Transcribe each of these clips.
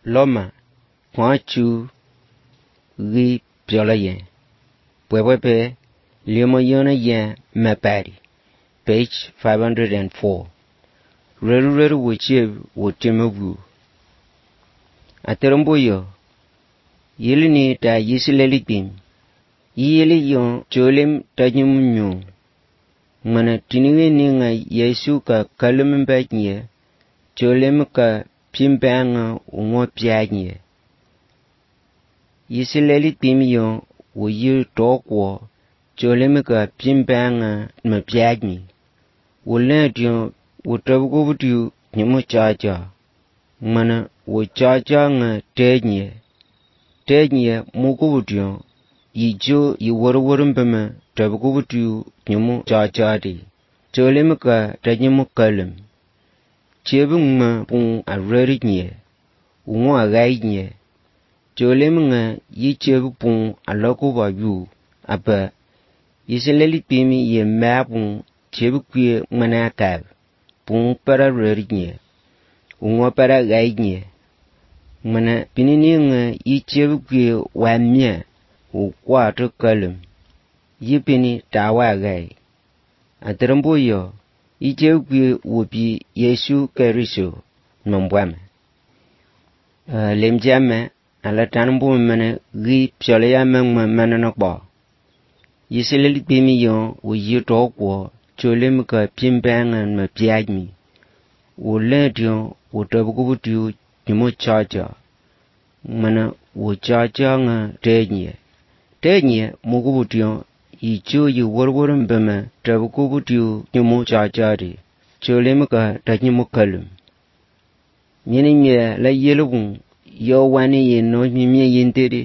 Loma, Quachu, Gi Piolaye. Wewepe, Limoyona Yan Mapari. Page 504. Reru Wichiv Wutimabu. Ateromboyo. Yelini ta yisilelipim. Yeli yon cholim tajumunyong. Mana tiniwe ninga Yesu ka kalumbanye. Cholim ka pimbanga ungo pianye. Yisilelipim yon wuyi tokwo. Cholim ka pimbanga mapianye. Wulendion wutabukubutu nyamu chacha. Mana wuchacha nga tenye. Tenye mukubution. Yijo yiwarwarumbama tabukubutu nyamu chacha di. Cholimika tanyamu kalim. Chebunga pung arari nye. Ungo agai nye. Cholimika yichebu pung alakuba yu. Apa yisilelipimi ye mapung chebu kwe manakab. Pung para rari nye. Ungo para gai nye. Mana pinini nga yichebu kwe wamya. Ukwa to kalim. Yipini tawa gai. Ateramboyo. Yichebu kwe upi Yesu Keriso. Nombwame. Lemjame. Alatanambo mana gi pshalaya mangma mananakba. Yisilelipimi yon uyitokwo. Cholimika pimbanga mapiagmi. Ulendion utabukubutu nyamu chacha. Mana uchacha nga tenye. Tenye mukubution icho yiwarwarumbama tabukubutu nyamu chacha di. Cholimika tanyamu kalim. Nyenye la yelubung yo wani ye no mimye yinteri.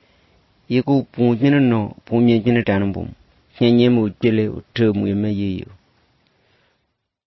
Yiku punjina no punye jina tanambum. Nyenye mujele utumu yema yeyo.